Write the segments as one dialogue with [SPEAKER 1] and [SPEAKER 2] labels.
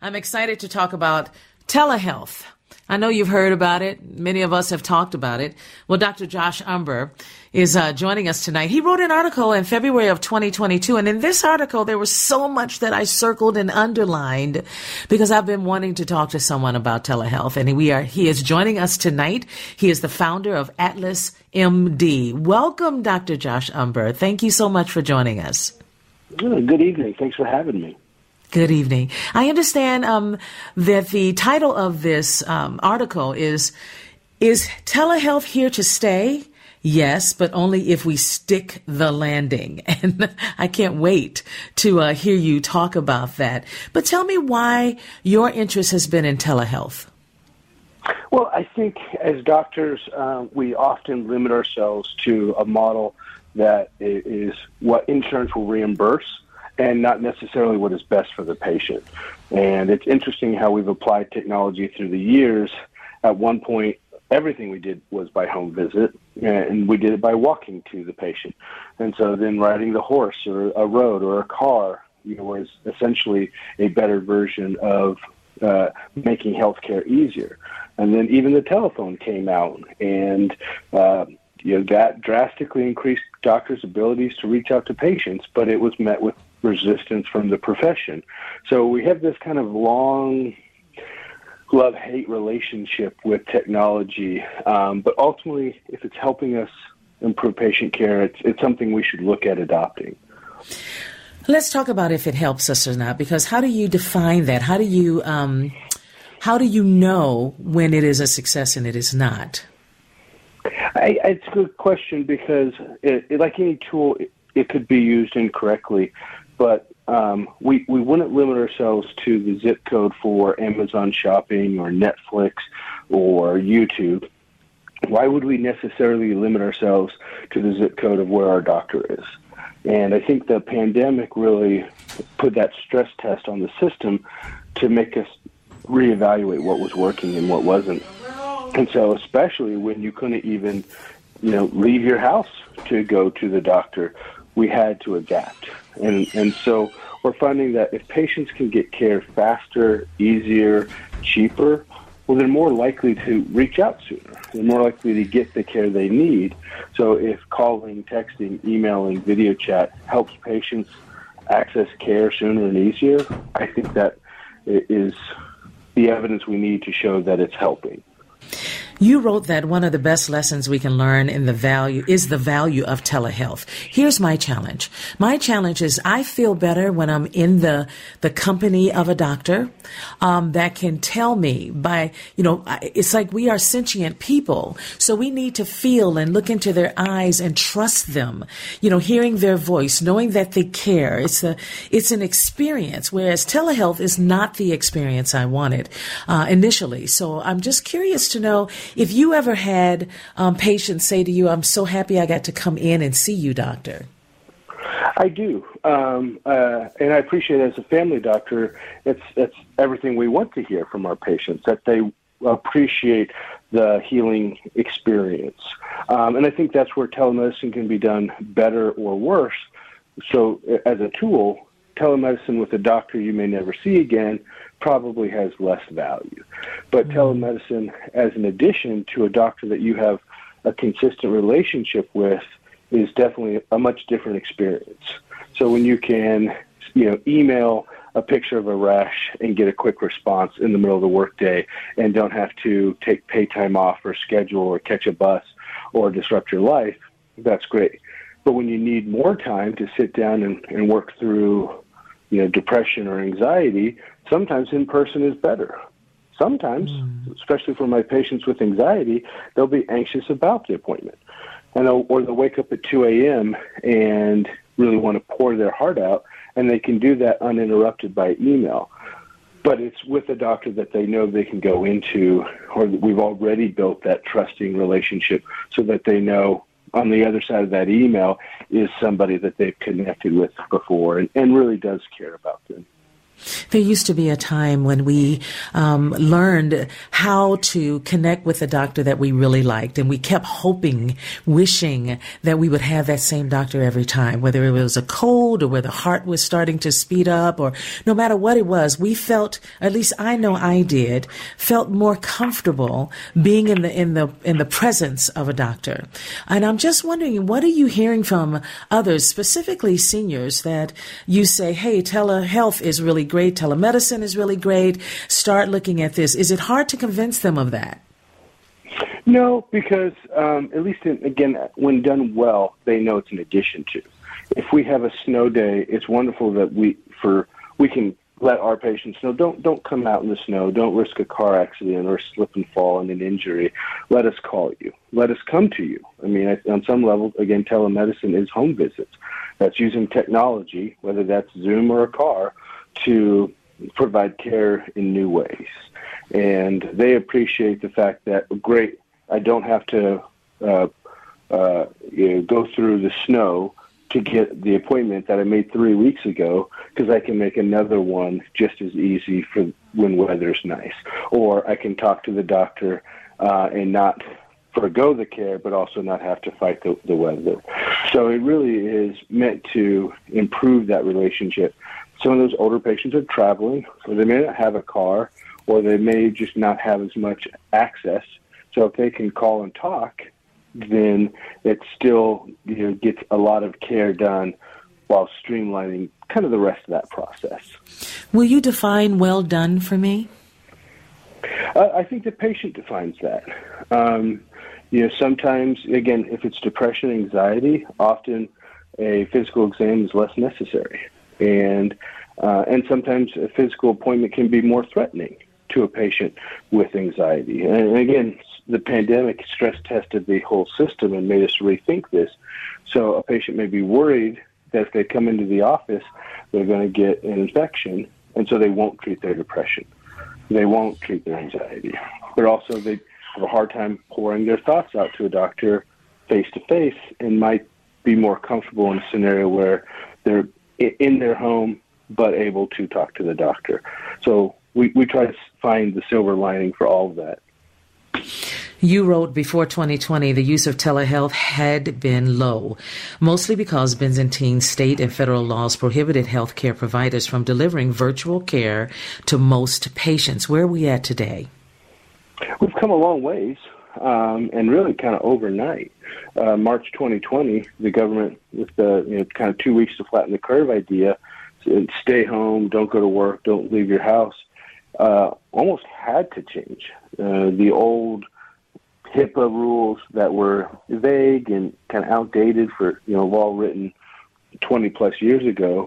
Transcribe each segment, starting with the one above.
[SPEAKER 1] I'm excited to talk about telehealth. I know you've heard about it. Many of us have talked about it. Well, Dr. Josh Umbehr is joining us tonight. He wrote an article in February of 2022, and in this article, there was so much that I circled and underlined because I've been wanting to talk to someone about telehealth, and he is joining us tonight. He is the founder of Atlas MD. Welcome, Dr. Josh Umbehr. Thank you so much for joining us.
[SPEAKER 2] Good evening. Thanks for having me.
[SPEAKER 1] Good evening. I understand that the title of this article is telehealth here to stay? Yes, but only if we stick the landing. And I can't wait to hear you talk about that. But tell me why your interest has been in telehealth.
[SPEAKER 2] Well, I think as doctors, we often limit ourselves to a model that is what insurance will reimburse, and not necessarily what is best for the patient. And it's interesting how we've applied technology through the years. At one point, everything we did was by home visit, and we did it by walking to the patient. And so then riding the horse or a road or a car, was essentially a better version of making healthcare easier. And then even the telephone came out, and that drastically increased doctors' abilities to reach out to patients, but it was met with resistance from the profession. So we have this kind of long love-hate relationship with technology, but ultimately, if it's helping us improve patient care, it's something we should look at adopting.
[SPEAKER 1] Let's talk about if it helps us or not, because how do you define that? How do you know when it is a success and it is not?
[SPEAKER 2] It's a good question because, like any tool, it could be used incorrectly. But we wouldn't limit ourselves to the zip code for Amazon shopping or Netflix or YouTube. Why would we necessarily limit ourselves to the zip code of where our doctor is? And I think the pandemic really put that stress test on the system to make us reevaluate what was working and what wasn't. And so especially when you couldn't even, leave your house to go to the doctor, we had to adapt. And so we're finding that if patients can get care faster, easier, cheaper, well, they're more likely to reach out sooner. They're more likely to get the care they need. So if calling, texting, emailing, video chat helps patients access care sooner and easier, I think that is the evidence we need to show that it's helping.
[SPEAKER 1] You wrote that one of the best lessons we can learn is the value of telehealth. Here's my challenge. My challenge is I feel better when I'm in the company of a doctor that can tell me it's like we are sentient people. So we need to feel and look into their eyes and trust them, hearing their voice, knowing that they care. It's an experience, whereas telehealth is not the experience I wanted initially. So I'm just curious to know if you ever had patients say to you, "I'm so happy I got to come in and see you, doctor."
[SPEAKER 2] I do, and I appreciate it as a family doctor. It's everything we want to hear from our patients, that they appreciate the healing experience. And I think that's where telemedicine can be done better or worse. So as a tool, telemedicine with a doctor you may never see again probably has less value. But telemedicine as an addition to a doctor that you have a consistent relationship with is definitely a much different experience. So when you can, email a picture of a rash and get a quick response in the middle of the workday and don't have to take pay time off or schedule or catch a bus or disrupt your life, that's great. But when you need more time to sit down and work through, depression or anxiety, sometimes in person is better. Sometimes, especially for my patients with anxiety, they'll be anxious about the appointment. Or they'll wake up at 2 a.m. and really want to pour their heart out, and they can do that uninterrupted by email. But it's with a doctor that they know they can go into, or we've already built that trusting relationship so that they know on the other side of that email is somebody that they've connected with before and really does care about them.
[SPEAKER 1] There used to be a time when we learned how to connect with a doctor that we really liked, and we kept hoping, wishing that we would have that same doctor every time, whether it was a cold or where the heart was starting to speed up, or no matter what it was, we felt, at least I know I did, felt more comfortable being in the presence of a doctor. And I'm just wondering, what are you hearing from others, specifically seniors, that you say, hey, telehealth is really great, telemedicine is really great, start looking at this? Is it hard to convince them of that?
[SPEAKER 2] No, because at least, again, when done well, they know it's an addition to. If we have a snow day, it's wonderful that we can let our patients know, don't come out in the snow, don't risk a car accident or slip and fall and an injury. Let us call you. Let us come to you. I mean, on some level, again, telemedicine is home visits. That's using technology, whether that's Zoom or a car, to provide care in new ways. And they appreciate the fact that, great, I don't have to go through the snow to get the appointment that I made 3 weeks ago, because I can make another one just as easy for when weather's nice. Or I can talk to the doctor and not forego the care, but also not have to fight the weather. So it really is meant to improve that relationship. Some of those older patients are traveling, or they may not have a car, or they may just not have as much access. So if they can call and talk, then it still gets a lot of care done while streamlining kind of the rest of that process.
[SPEAKER 1] Will you define well done for me?
[SPEAKER 2] I think the patient defines that. Sometimes, again, if it's depression, anxiety, often a physical exam is less necessary. And sometimes a physical appointment can be more threatening to a patient with anxiety. And again, the pandemic stress tested the whole system and made us rethink this. So a patient may be worried that if they come into the office, they're going to get an infection, and so they won't treat their depression. They won't treat their anxiety. But also they have a hard time pouring their thoughts out to a doctor face-to-face, and might be more comfortable in a scenario where they're in their home but able to talk to the doctor. So we try to find the silver lining for all of that.
[SPEAKER 1] You wrote, before 2020, the use of telehealth had been low, mostly because Byzantine state and federal laws prohibited healthcare providers from delivering virtual care to most patients. Where are we at today?
[SPEAKER 2] We've come a long ways, and really kind of overnight. March 2020, the government, with the kind of 2 weeks to flatten the curve idea, said, stay home, don't go to work, don't leave your house, almost had to change. The old HIPAA rules that were vague and kind of outdated for law written 20 plus years ago,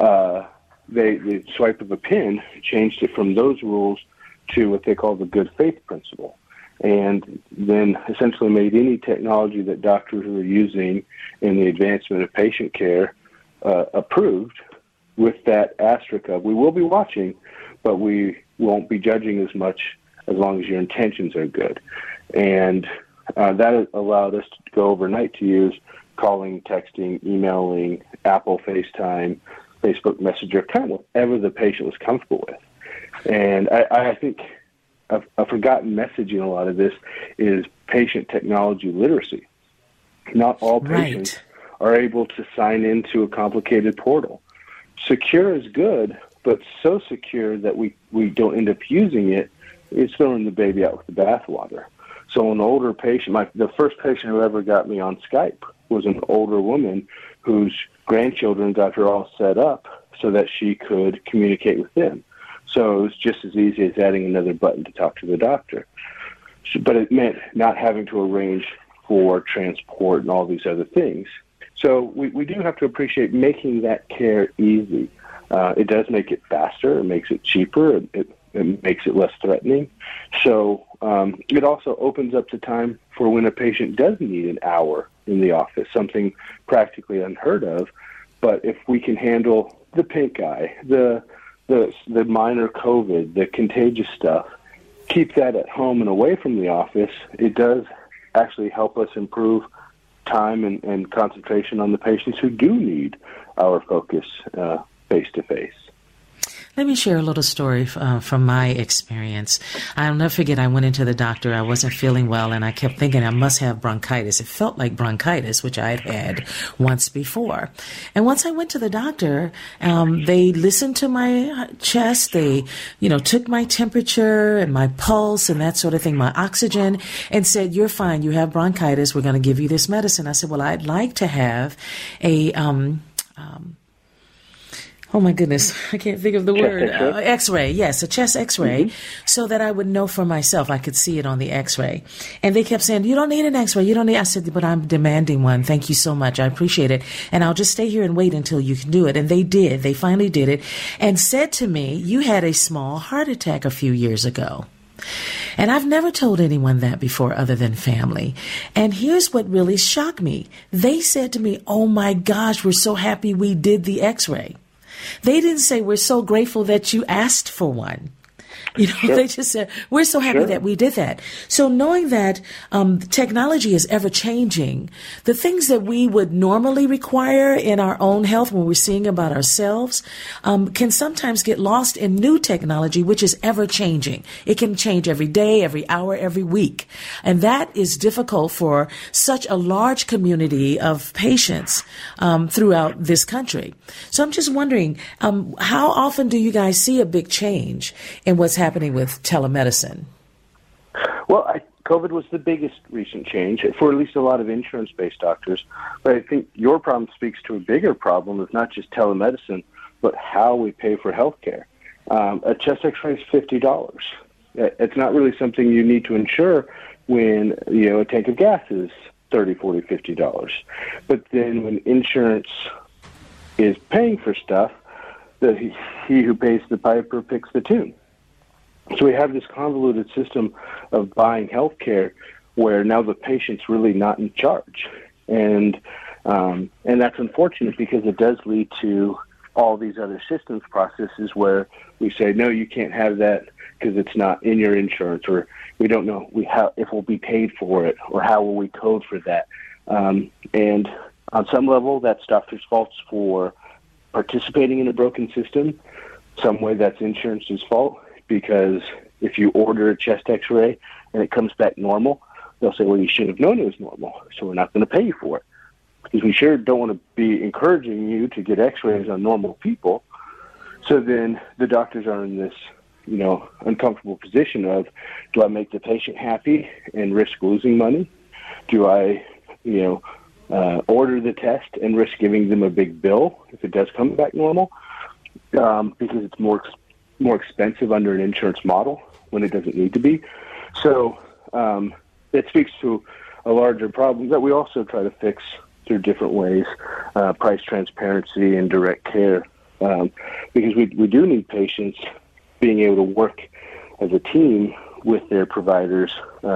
[SPEAKER 2] the swipe of a pen changed it from those rules to what they call the good faith principle, and then essentially made any technology that doctors were using in the advancement of patient care approved, with that asterisk of, we will be watching, but we won't be judging as much as long as your intentions are good. And that allowed us to go overnight to use calling, texting, emailing, Apple FaceTime, Facebook Messenger, kind of whatever the patient was comfortable with. And I think a forgotten message in a lot of this is patient technology literacy. Not all patients are able to sign into a complicated portal. Secure is good, but so secure that we don't end up using it, it's throwing the baby out with the bathwater. So an older patient, the first patient who ever got me on Skype was an older woman whose grandchildren got her all set up so that she could communicate with them. So it was just as easy as adding another button to talk to the doctor. But it meant not having to arrange for transport and all these other things. So we do have to appreciate making that care easy. It does make it faster. It makes it cheaper. It makes it less threatening. So it also opens up the time for when a patient does need an hour in the office, something practically unheard of. But if we can handle the pink eye, the minor COVID, the contagious stuff, keep that at home and away from the office, it does actually help us improve time and concentration on the patients who do need our focus face-to-face.
[SPEAKER 1] Let me share a little story from my experience. I'll never forget, I went into the doctor. I wasn't feeling well, and I kept thinking I must have bronchitis. It felt like bronchitis, which I had had once before. And once I went to the doctor, they listened to my chest. They, took my temperature and my pulse and that sort of thing, my oxygen, and said, "You're fine. You have bronchitis. We're going to give you this medicine." I said, "Well, I'd like to have a oh my goodness, I can't think of the word. X-ray, yes, a chest X-ray, so that I would know for myself. I could see it on the X-ray." And they kept saying, "You don't need an X-ray. You don't need." I said, "But I'm demanding one. Thank you so much. I appreciate it. And I'll just stay here and wait until you can do it." And they did. They finally did it and said to me, "You had a small heart attack a few years ago." And I've never told anyone that before other than family. And here's what really shocked me. They said to me, "Oh my gosh, we're so happy we did the X-ray." They didn't say, "We're so grateful that you asked for one." They just said, "We're so happy that we did that." So knowing that technology is ever changing, the things that we would normally require in our own health when we're seeing about ourselves can sometimes get lost in new technology, which is ever changing. It can change every day, every hour, every week. And that is difficult for such a large community of patients throughout this country. So I'm just wondering, how often do you guys see a big change in what's happening with telemedicine?
[SPEAKER 2] Well, COVID was the biggest recent change for at least a lot of insurance-based doctors. But I think your problem speaks to a bigger problem of not just telemedicine, but how we pay for healthcare. A chest X-ray is $50. It's not really something you need to insure when a tank of gas is $30, $40, $50. But then when insurance is paying for stuff, he who pays the piper picks the tune. So we have this convoluted system of buying health care where now the patient's really not in charge. And that's unfortunate because it does lead to all these other systems processes where we say, "No, you can't have that because it's not in your insurance," or we don't know if we'll be paid for it, or how will we code for that. And on some level, that's doctors' faults for participating in a broken system. Some way that's insurance's fault. Because if you order a chest X-ray and it comes back normal, they'll say, "Well, you should have known it was normal, so we're not going to pay you for it." Because we sure don't want to be encouraging you to get X-rays on normal people. So then the doctors are in this, uncomfortable position of, do I make the patient happy and risk losing money? Do I, order the test and risk giving them a big bill if it does come back normal? Because it's more expensive under an insurance model when it doesn't need to be. So it speaks to a larger problem that we also try to fix through different ways, price transparency and direct care, because we do need patients being able to work as a team with their providers,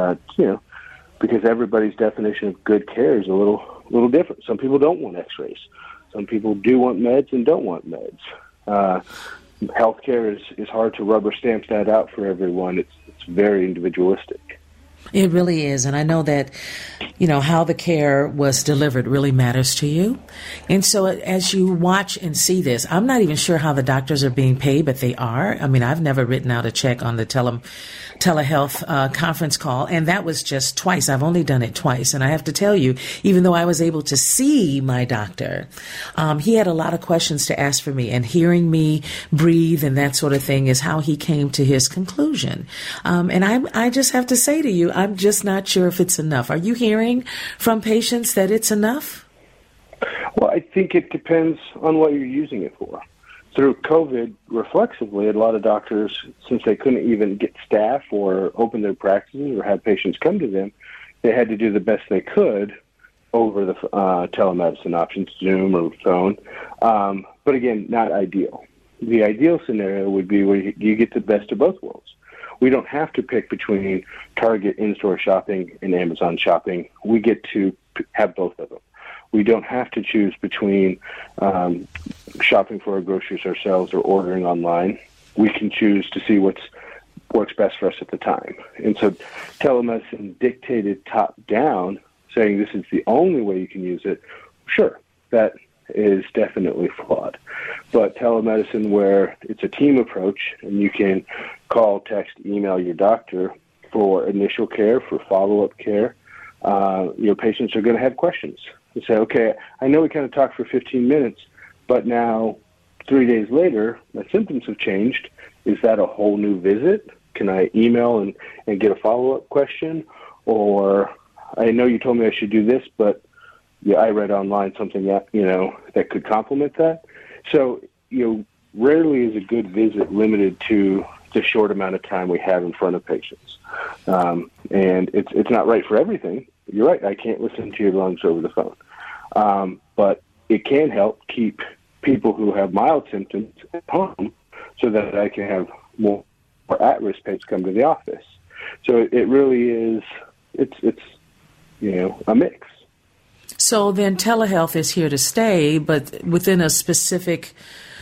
[SPEAKER 2] because everybody's definition of good care is a little different. Some people don't want X-rays. Some people do want meds and don't want meds. Healthcare is hard to rubber stamp that out for everyone. It's very individualistic.
[SPEAKER 1] It really is. And I know that, how the care was delivered really matters to you. And so as you watch and see this, I'm not even sure how the doctors are being paid, but they are. I mean, I've never written out a check on the telehealth conference call, and that was just twice. I've only done it twice. And I have to tell you, even though I was able to see my doctor, he had a lot of questions to ask for me, and hearing me breathe and that sort of thing is how he came to his conclusion. And I just have to say to you, I'm just not sure if it's enough. Are you hearing from patients that it's enough?
[SPEAKER 2] Well, I think it depends on what you're using it for. Through COVID, reflexively, a lot of doctors, since they couldn't even get staff or open their practices or have patients come to them, they had to do the best they could over the telemedicine options, Zoom or phone. But again, not ideal. The ideal scenario would be where you get the best of both worlds. We don't have to pick between Target in-store shopping and Amazon shopping. We get to have both of them. We don't have to choose between shopping for our groceries ourselves or ordering online. We can choose to see what works best for us at the time. And so telemedicine dictated top-down, saying this is the only way you can use it. Sure, that is definitely flawed. But telemedicine, where it's a team approach and you can call, text, email your doctor for initial care, for follow-up care, your patients are going to have questions. You say, okay, I know we kind of talked for 15 minutes, but now 3 days later, my symptoms have changed. Is that a whole new visit? Can I email and get a follow-up question? Or I know you told me I should do this, but yeah, I read online something that, that could complement that. So, rarely is a good visit limited to the short amount of time we have in front of patients. And it's not right for everything. You're right. I can't listen to your lungs over the phone. But it can help keep people who have mild symptoms at home so that I can have more at-risk patients come to the office. So it really is, it's a mix.
[SPEAKER 1] So then telehealth is here to stay, but within a specific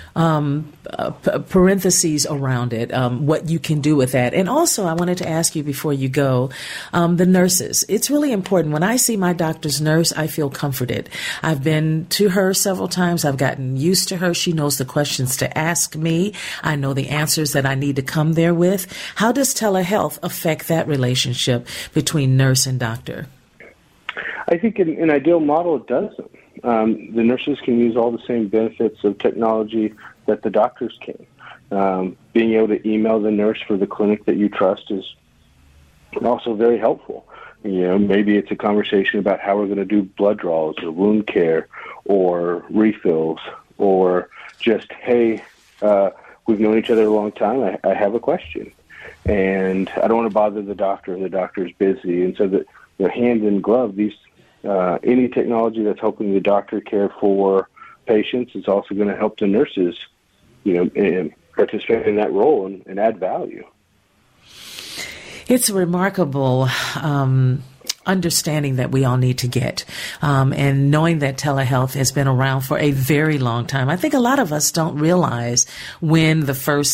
[SPEAKER 1] parentheses around it, what you can do with that. And also, I wanted to ask you before you go, the nurses. It's really important. When I see my doctor's nurse, I feel comforted. I've been to her several times. I've gotten used to her. She knows the questions to ask me. I know the answers that I need to come there with. How does telehealth affect that relationship between nurse and doctor?
[SPEAKER 2] I think in an ideal model, it doesn't. The nurses can use all the same benefits of technology that the doctors can. Being able to email the nurse for the clinic that you trust is also very helpful. Maybe it's a conversation about how we're going to do blood draws or wound care or refills, or just, hey, we've known each other a long time. I have a question, and I don't want to bother the doctor. The doctor's busy, and so that hand in glove, these any technology that's helping the doctor care for patients is also going to help the nurses, participate in that role and add value.
[SPEAKER 1] It's a remarkable understanding that we all need to get, and knowing that telehealth has been around for a very long time. I think a lot of us don't realize when the first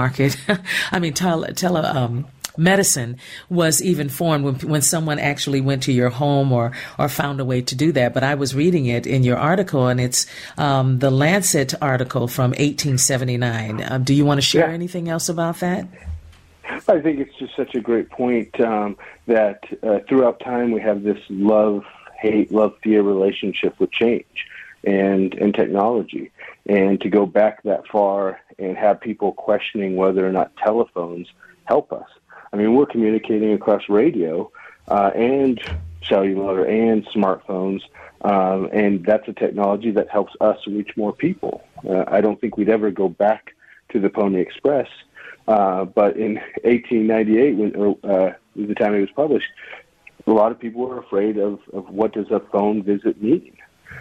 [SPEAKER 1] medicine was even formed, when someone actually went to your home or found a way to do that. But I was reading it in your article, and it's the Lancet article from 1879. Do you want to share anything else about that?
[SPEAKER 2] I think it's just such a great point that throughout time we have this love-hate, love-fear relationship with change and technology. And to go back that far and have people questioning whether or not telephones help us. I mean, we're communicating across radio and cellular and smartphones, and that's a technology that helps us reach more people. I don't think we'd ever go back to the Pony Express, but in 1898, when the time it was published, a lot of people were afraid of what does a phone visit mean.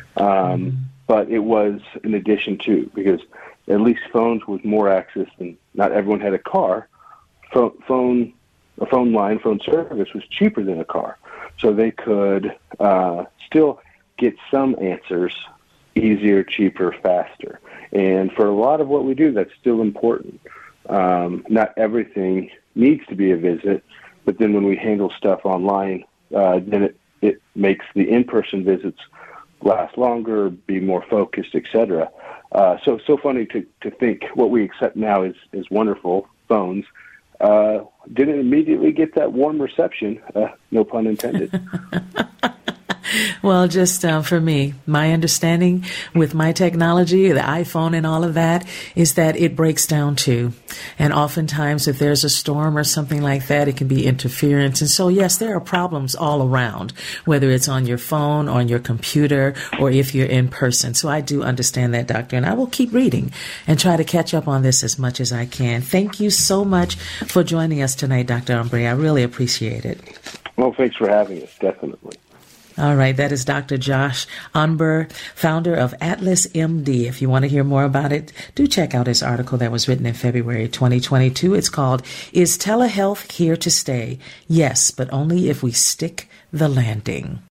[SPEAKER 2] But it was in addition to, because at least phones with more access than not everyone had a car. Phone service was cheaper than a car, so they could still get some answers easier, cheaper, faster. And for a lot of what we do, that's still important. Not everything needs to be a visit, but then when we handle stuff online, then it makes the in-person visits last longer, be more focused, etc. So funny to think what we accept now is wonderful, phones, didn't immediately get that warm reception, no pun intended.
[SPEAKER 1] Well, just for me, my understanding with my technology, the iPhone and all of that, is that it breaks down too. And oftentimes if there's a storm or something like that, it can be interference. And so, yes, there are problems all around, whether it's on your phone, on your computer, or if you're in person. So I do understand that, Doctor, and I will keep reading and try to catch up on this as much as I can. Thank you so much for joining us tonight, Dr. Umbre. I really appreciate it.
[SPEAKER 2] Well, thanks for having us, definitely.
[SPEAKER 1] All right, that is Dr. Josh Umbre, founder of Atlas MD. If you want to hear more about it, do check out his article that was written in February 2022. It's called, Is Telehealth Here to Stay? Yes, but only if we stick the landing.